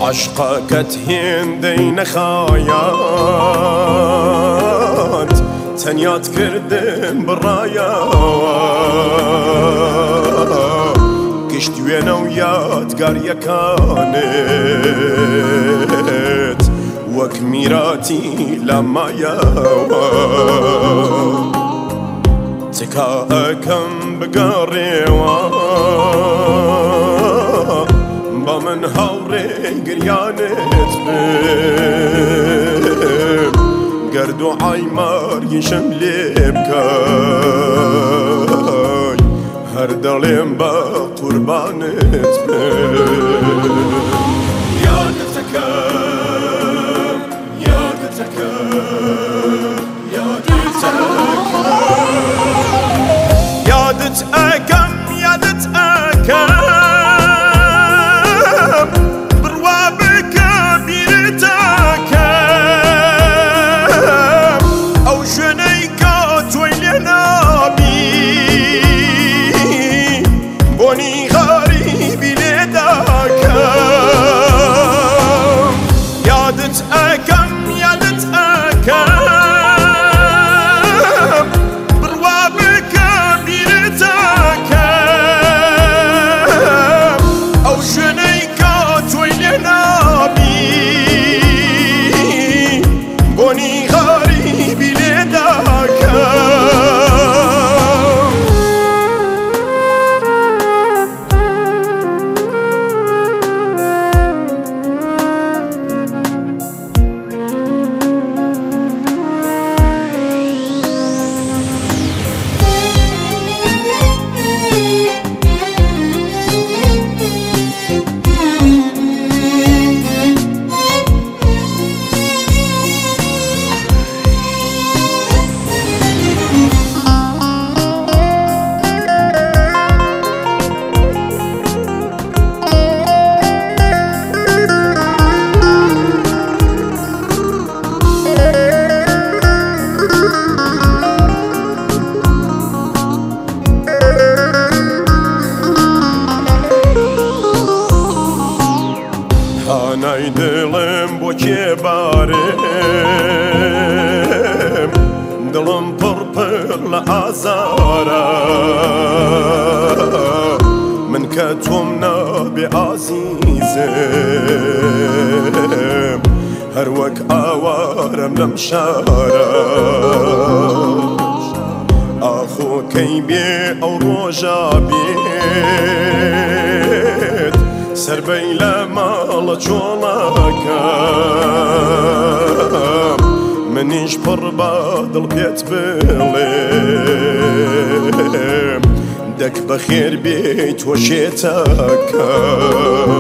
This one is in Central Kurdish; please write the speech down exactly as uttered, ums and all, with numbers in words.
عشقك هندين خايات تنيات كردن برايا كشت وينا ويات قاريا كانت وك ميراتي لما ياوا تكاكم بقاريوا بمن هاوري قريانت بم قردو عايمار يشملي بكاي هر دليم با قربانت بم يادتكم يادتكم يادتكم يادتكم يادتكم Hanay dilim bu kibarım Dilim pırpırla azara Min ketum nabi azizim Her vek avarem lemşara Ahu keybi ev roja bit سر بيلا مال جولاكم منيش برباد البيت بليم دك بخير بيت وشيتك